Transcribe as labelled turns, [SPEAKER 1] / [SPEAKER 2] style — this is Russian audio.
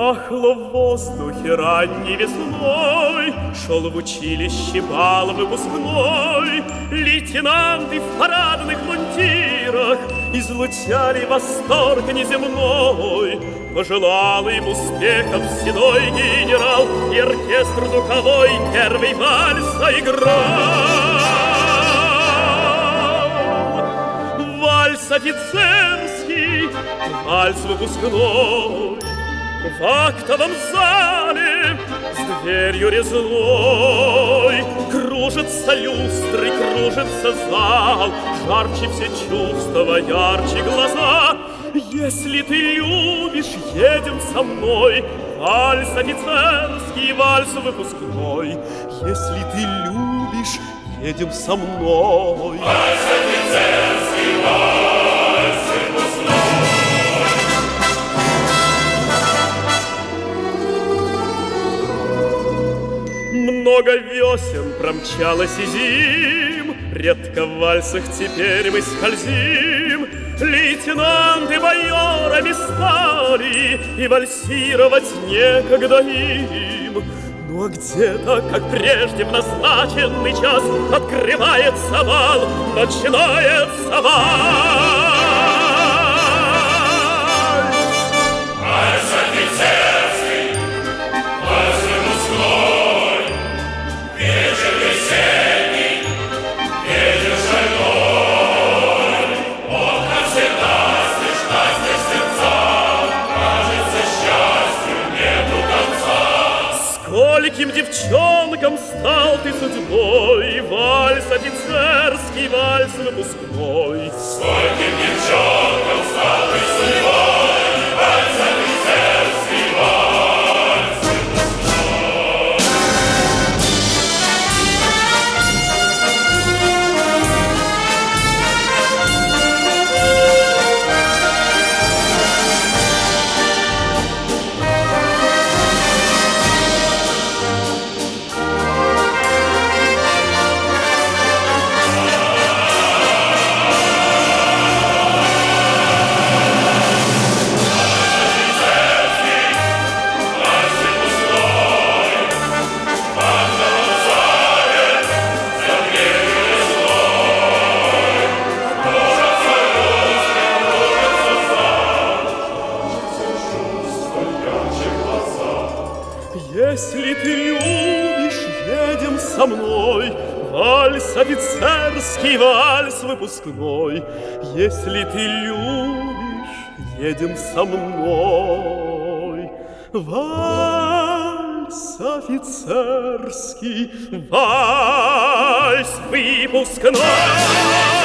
[SPEAKER 1] Пахло в воздухе ранней весной, шел в училище бал выпускной. Лейтенанты в парадных мундирах излучали восторг неземной. Пожелал им успехов седой генерал, и оркестр духовой первый вальс заиграл. Вальс офицерский, вальс выпускной. В актовом зале с дверью резной кружатся люстры, кружится зал, жарче все чувства, ярче глаза. Если ты любишь, едем со мной, вальс офицерский, вальс выпускной. Если ты любишь, едем со мной, вальс офицерский, вальс выпускной. Много весен промчалось и зим, редко в вальсах теперь мы скользим. Лейтенанты майорами стали, и вальсировать некогда им. Но где-то, как прежде, в назначенный час открывается бал, начинается вальс. Вальс офицерский, вальс выпускной, вечер весенний, ветер шальной. Окна всегда слышна здесь сердца, кажется, счастью нету конца. Скольким девчонкам стал ты судьбой, вальс офицерский, вальс выпускной. Скольким девчонкам стал ты судьбой, вальс офицерский, вальс выпускной. Если ты любишь, едем со мной, вальс офицерский, вальс выпускной. Если ты любишь, едем со мной, вальс офицерский, вальс выпускной.